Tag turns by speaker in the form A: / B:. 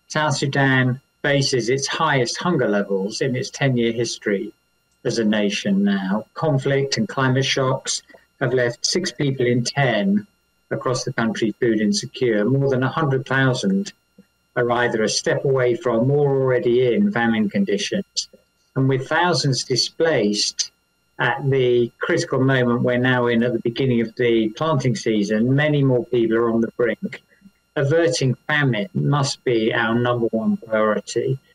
A: South Sudan faces its highest hunger levels in its 10-year history as a nation now. Conflict and climate shocks have left 6 people in 10 across the country food insecure. More than 100,000 are either a step away from or already in famine conditions. And with thousands displaced at the critical moment we're now in at the beginning of the planting season, many more people are on the brink. Averting famine must be our number one priority.